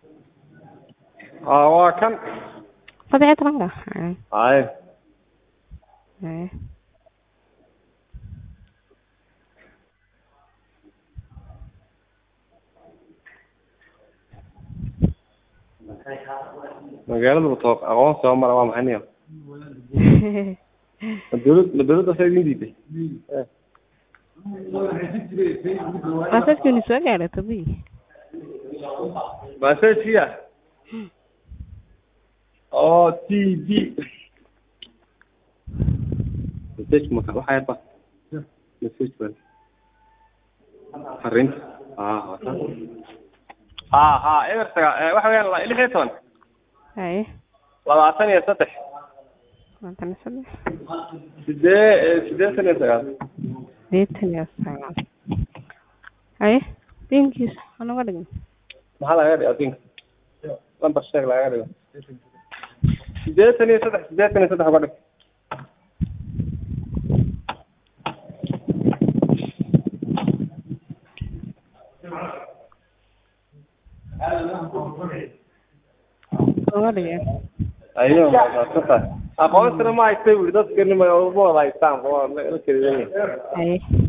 كم 17 هاي ايه magaalada batoq aqoon soo mara waa maxay dawladda sayidin diiday Asaskuni soo gaaray tabii baasasiya oo TV message ma waxa yaba message bal farin eberta waxa weeyaan 16 haye 23 sidee haye dinkiis anaga dhigin maxaa laga dhigaa dinka lambar sheeg laga dhigo 83 uga dhig uga dhigin ayo aqoonsina ma haystay dadkani ma wada haystaan waa la keliya haye